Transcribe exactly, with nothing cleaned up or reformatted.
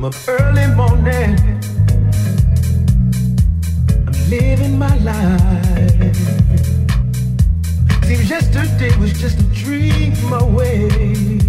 I'm up early morning, I'm living my life. Seems yesterday was just a dream away.